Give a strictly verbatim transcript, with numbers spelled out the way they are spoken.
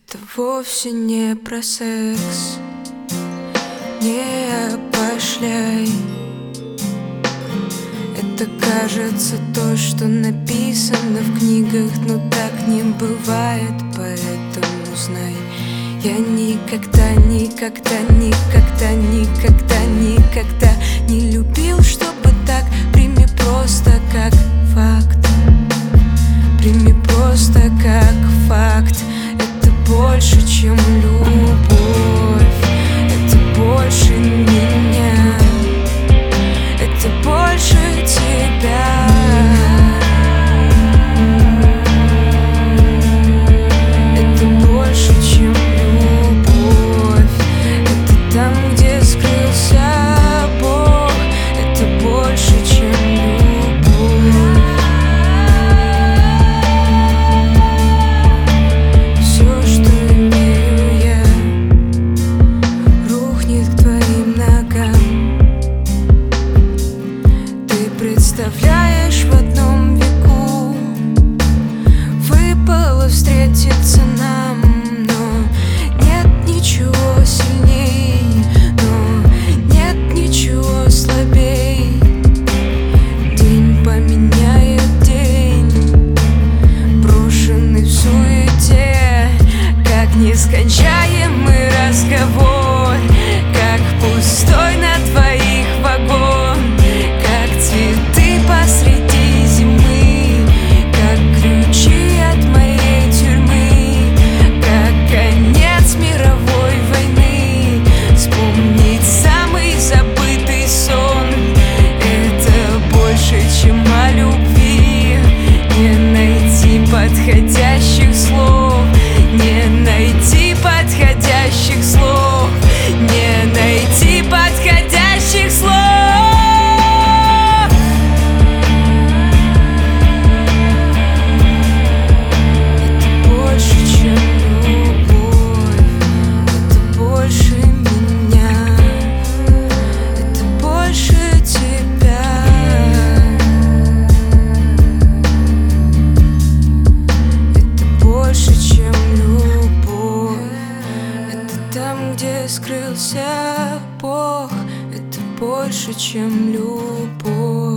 Это вовсе не про секс, не опошляй. Это кажется то, что написано в книгах, но так не бывает, поэтому знай, я никогда, никогда, никогда, никогда, никогда не любил, чтобы так. Прими просто как факт, прими просто как факт. Это больше, чем любовь, это больше меня, это больше тебя. Это больше, чем любовь, это там, где скрылся Бог. Это больше, чем любовь. Все, что имею я, рухнет к твоим ногам. Ты представляешь, в одном веку выпало встретиться нам, но нет ничего сильней, но нет ничего слабей. День поменяет день, брошенный в суете, как нескончаемый разговор, как пустой на твоих вагон, как цветы посреди зимы, как ключи от моей тюрьмы, как конец мировой войны. Вспомнить самый забытый сон — это больше, чем о любви. Не найти подходящих слов, не найти подходящих слов, не найти подходящих слов. Это больше, чем любовь, это больше меня, это больше тебя. Это больше, чем любовь, это там, где скрылся Бог. Это больше, чем любовь.